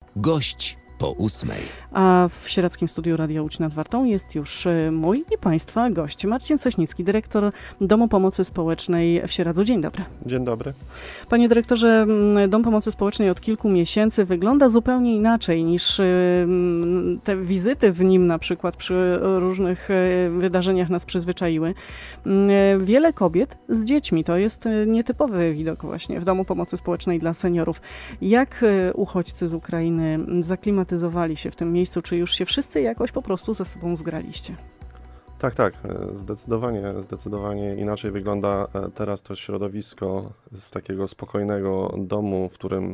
Gość po 8. A w Sieradzkim Studiu Radia Łódź nad Wartą jest już mój i Państwa gość, Marcin Sośnicki, dyrektor Domu Pomocy Społecznej w Sieradzu. Dzień dobry. Dzień dobry. Panie dyrektorze, Dom Pomocy Społecznej od kilku miesięcy wygląda zupełnie inaczej niż te wizyty w nim na przykład przy różnych wydarzeniach nas przyzwyczaiły. Wiele kobiet z dziećmi, to jest nietypowy widok właśnie w Domu Pomocy Społecznej dla seniorów. Jak uchodźcy z Ukrainy zaklimatyzowali się w tym miejscu? Czy już się wszyscy jakoś po prostu ze sobą zgraliście? Tak, zdecydowanie inaczej wygląda teraz to środowisko z takiego spokojnego domu, w którym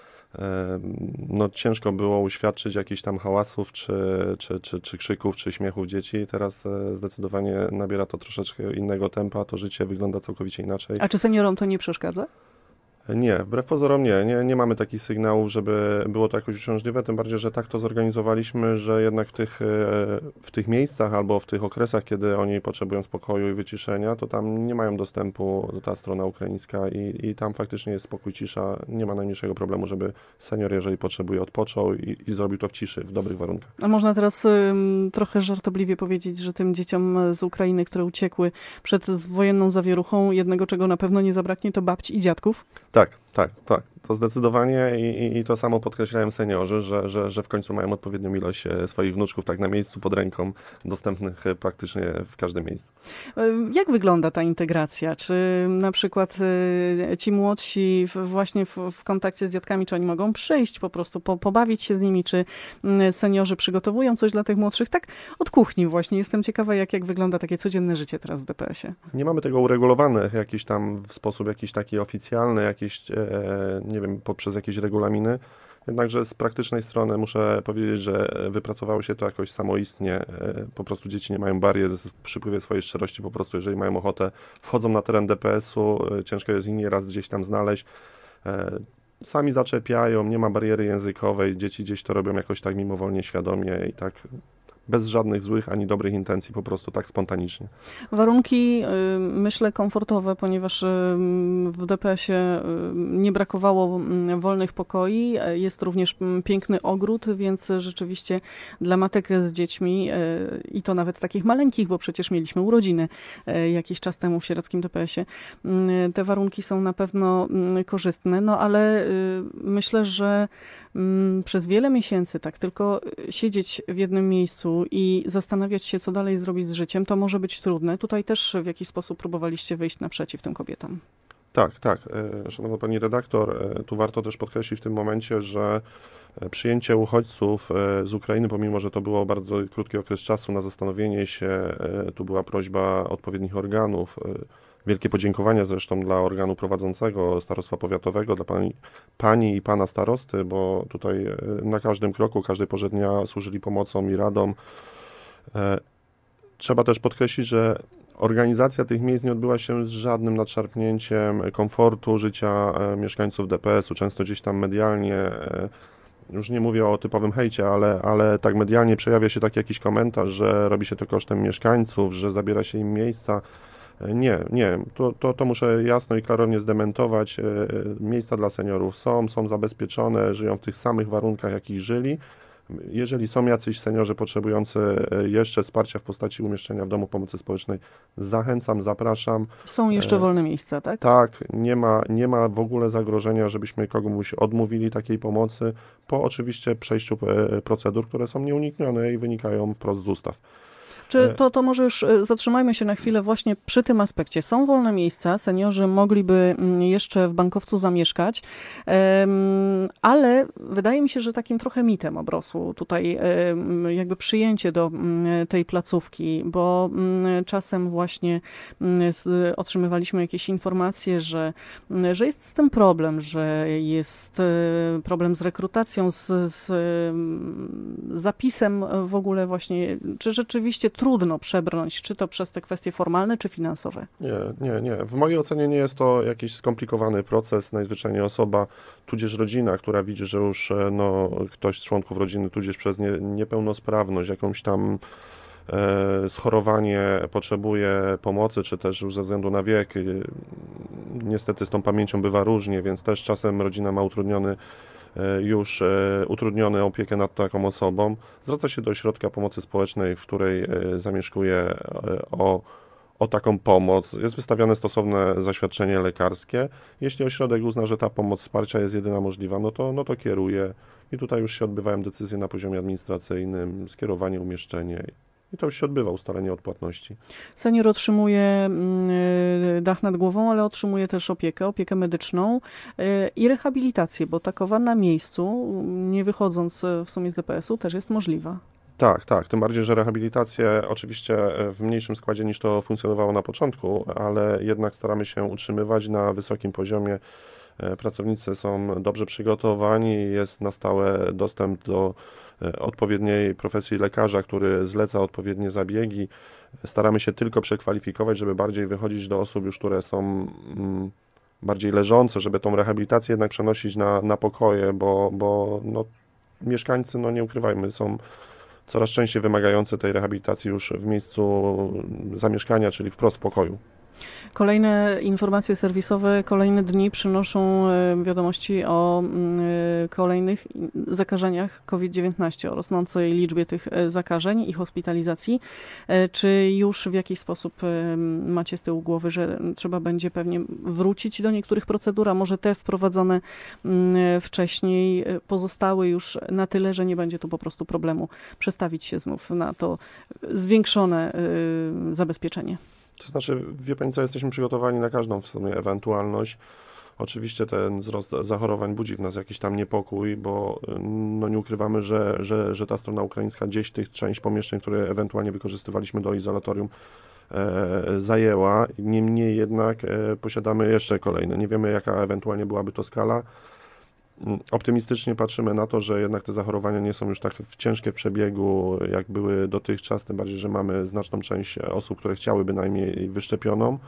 ciężko było uświadczyć jakichś tam hałasów, czy krzyków, czy śmiechów dzieci. Teraz zdecydowanie nabiera to troszeczkę innego tempa, to życie wygląda całkowicie inaczej. A czy seniorom to nie przeszkadza? Nie, wbrew pozorom nie mamy takich sygnałów, żeby było to jakoś uciążliwe, tym bardziej, że tak to zorganizowaliśmy, że jednak w tych miejscach albo w tych okresach, kiedy oni potrzebują spokoju i wyciszenia, to tam nie mają dostępu do ta strona ukraińska i tam faktycznie jest spokój, cisza, nie ma najmniejszego problemu, żeby senior, jeżeli potrzebuje, odpoczął i zrobił to w ciszy, w dobrych warunkach. A można teraz trochę żartobliwie powiedzieć, że tym dzieciom z Ukrainy, które uciekły przed wojenną zawieruchą, jednego, czego na pewno nie zabraknie, to babci i dziadków? Tak. To zdecydowanie i to samo podkreślają seniorzy, że w końcu mają odpowiednią ilość swoich wnuczków tak na miejscu, pod ręką, dostępnych praktycznie w każdym miejscu. Jak wygląda ta integracja? Czy na przykład ci młodsi właśnie w kontakcie z dziadkami, czy oni mogą przyjść po prostu, pobawić się z nimi, czy seniorzy przygotowują coś dla tych młodszych? Tak od kuchni właśnie. Jestem ciekawa, jak wygląda takie codzienne życie teraz w DPS-ie. Nie mamy tego uregulowane jakiś tam w sposób jakiś taki oficjalny, jakiś nie wiem, poprzez jakieś regulaminy. Jednakże z praktycznej strony muszę powiedzieć, że wypracowało się to jakoś samoistnie. Po prostu dzieci nie mają barier w przypływie swojej szczerości. Po prostu jeżeli mają ochotę, wchodzą na teren DPS-u, ciężko jest ich nieraz gdzieś tam znaleźć. Sami zaczepiają, nie ma bariery językowej. Dzieci gdzieś to robią jakoś tak mimowolnie, świadomie i tak bez żadnych złych ani dobrych intencji, po prostu tak spontanicznie. Warunki, myślę, komfortowe, ponieważ w DPS-ie nie brakowało wolnych pokoi. Jest również piękny ogród, więc rzeczywiście dla matek z dziećmi i to nawet takich maleńkich, bo przecież mieliśmy urodziny jakiś czas temu w sieradzkim DPS-ie. Te warunki są na pewno korzystne, no ale myślę, że przez wiele miesięcy tak tylko siedzieć w jednym miejscu i zastanawiać się, co dalej zrobić z życiem, to może być trudne. Tutaj też w jakiś sposób próbowaliście wyjść naprzeciw tym kobietom. Tak. Szanowna pani redaktor, tu warto też podkreślić w tym momencie, że przyjęcie uchodźców z Ukrainy, pomimo że to było bardzo krótki okres czasu na zastanowienie się, tu była prośba odpowiednich organów. Wielkie podziękowania zresztą dla organu prowadzącego Starostwa Powiatowego, dla pani i pana starosty, bo tutaj na każdym kroku, każdej porze dnia służyli pomocą i radą. Trzeba też podkreślić, że organizacja tych miejsc nie odbyła się z żadnym nadszarpnięciem komfortu życia mieszkańców DPS-u. Często gdzieś tam medialnie, już nie mówię o typowym hejcie, ale tak medialnie przejawia się taki jakiś komentarz, że robi się to kosztem mieszkańców, że zabiera się im miejsca. Nie. To muszę jasno i klarownie zdementować. Miejsca dla seniorów są zabezpieczone, żyją w tych samych warunkach, jakich żyli. Jeżeli są jacyś seniorzy potrzebujący jeszcze wsparcia w postaci umieszczenia w Domu Pomocy Społecznej, zachęcam, zapraszam. Są jeszcze wolne miejsca, tak? Tak, nie ma w ogóle zagrożenia, żebyśmy komuś odmówili takiej pomocy, po oczywiście przejściu procedur, które są nieuniknione i wynikają wprost z ustaw. Czy to może już zatrzymajmy się na chwilę właśnie przy tym aspekcie. Są wolne miejsca, seniorzy mogliby jeszcze w Bankowcu zamieszkać, ale wydaje mi się, że takim trochę mitem obrosło tutaj jakby przyjęcie do tej placówki, bo czasem właśnie otrzymywaliśmy jakieś informacje, że jest z tym problem, że jest problem z rekrutacją, z zapisem w ogóle właśnie, czy rzeczywiście trudno przebrnąć, czy to przez te kwestie formalne, czy finansowe? Nie. W mojej ocenie nie jest to jakiś skomplikowany proces. Najzwyczajniej osoba, tudzież rodzina, która widzi, że już ktoś z członków rodziny, tudzież przez niepełnosprawność, jakąś tam schorowanie potrzebuje pomocy, czy też już ze względu na wiek. Niestety z tą pamięcią bywa różnie, więc też czasem rodzina ma utrudniony już utrudniony opiekę nad taką osobą, zwraca się do ośrodka pomocy społecznej, w której zamieszkuje o taką pomoc. Jest wystawiane stosowne zaświadczenie lekarskie. Jeśli ośrodek uzna, że ta pomoc wsparcia jest jedyna możliwa, no to kieruje i tutaj już się odbywają decyzje na poziomie administracyjnym, skierowanie, umieszczenie. I to już się odbywa, ustalenie odpłatności. Senior otrzymuje dach nad głową, ale otrzymuje też opiekę medyczną i rehabilitację, bo takowa na miejscu, nie wychodząc w sumie z DPS-u, też jest możliwa. Tak, tym bardziej, że rehabilitacje oczywiście w mniejszym składzie niż to funkcjonowało na początku, ale jednak staramy się utrzymywać na wysokim poziomie. Pracownicy są dobrze przygotowani, jest na stałe dostęp do odpowiedniej profesji lekarza, który zleca odpowiednie zabiegi. Staramy się tylko przekwalifikować, żeby bardziej wychodzić do osób już, które są bardziej leżące, żeby tą rehabilitację jednak przenosić na pokoje, bo mieszkańcy, nie ukrywajmy, są coraz częściej wymagający tej rehabilitacji już w miejscu zamieszkania, czyli wprost w pokoju. Kolejne informacje serwisowe, kolejne dni przynoszą wiadomości o kolejnych zakażeniach COVID-19, o rosnącej liczbie tych zakażeń i hospitalizacji. Czy już w jakiś sposób macie z tyłu głowy, że trzeba będzie pewnie wrócić do niektórych procedur, a może te wprowadzone wcześniej pozostały już na tyle, że nie będzie tu po prostu problemu przestawić się znów na to zwiększone zabezpieczenie? To znaczy, wie Pani co, jesteśmy przygotowani na każdą w sumie ewentualność. Oczywiście ten wzrost zachorowań budzi w nas jakiś tam niepokój, bo nie ukrywamy, że ta strona ukraińska gdzieś tych część pomieszczeń, które ewentualnie wykorzystywaliśmy do izolatorium, zajęła. Niemniej jednak posiadamy jeszcze kolejne. Nie wiemy, jaka ewentualnie byłaby to skala. Optymistycznie patrzymy na to, że jednak te zachorowania nie są już tak ciężkie w przebiegu, jak były dotychczas, tym bardziej, że mamy znaczną część osób, które chciałyby najmniej wyszczepioną.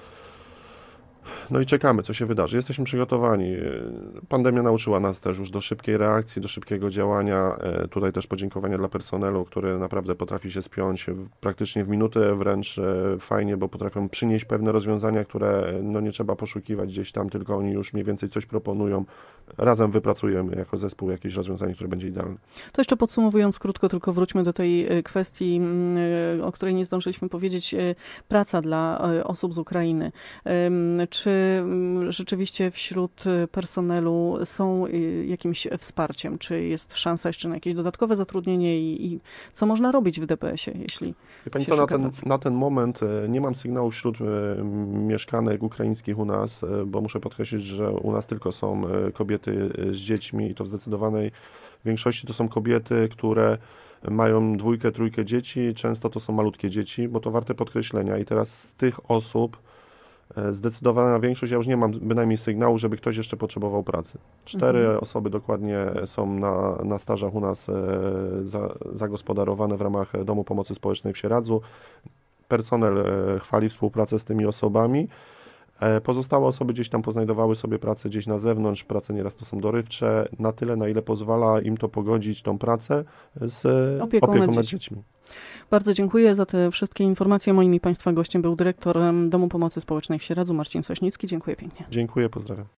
No i czekamy, co się wydarzy. Jesteśmy przygotowani. Pandemia nauczyła nas też już do szybkiej reakcji, do szybkiego działania. Tutaj też podziękowania dla personelu, który naprawdę potrafi się spiąć praktycznie w minutę, wręcz fajnie, bo potrafią przynieść pewne rozwiązania, które nie trzeba poszukiwać gdzieś tam, tylko oni już mniej więcej coś proponują. Razem wypracujemy jako zespół jakieś rozwiązanie, które będzie idealne. To jeszcze podsumowując krótko, tylko wróćmy do tej kwestii, o której nie zdążyliśmy powiedzieć, praca dla osób z Ukrainy. Czy rzeczywiście wśród personelu są jakimś wsparciem? Czy jest szansa jeszcze na jakieś dodatkowe zatrudnienie i co można robić w DPS-ie, jeśli Pani się co, szuka pracy? na ten moment nie mam sygnału wśród mieszkanek ukraińskich u nas, bo muszę podkreślić, że u nas tylko są kobiety z dziećmi i to w zdecydowanej większości to są kobiety, które mają 2, 3 dzieci, często to są malutkie dzieci, bo to warte podkreślenia i teraz z tych osób zdecydowana większość, ja już nie mam bynajmniej sygnału, żeby ktoś jeszcze potrzebował pracy. 4 osoby dokładnie są na stażach u nas zagospodarowane w ramach Domu Pomocy Społecznej w Sieradzu. Personel chwali współpracę z tymi osobami. Pozostałe osoby gdzieś tam poznajdowały sobie pracę gdzieś na zewnątrz, prace nieraz to są dorywcze, na tyle, na ile pozwala im to pogodzić, tą pracę z opieką nad dziećmi. Bardzo dziękuję za te wszystkie informacje. Moim i Państwa gościem był dyrektor Domu Pomocy Społecznej w Sieradzu, Marcin Sośnicki. Dziękuję pięknie. Dziękuję, pozdrawiam.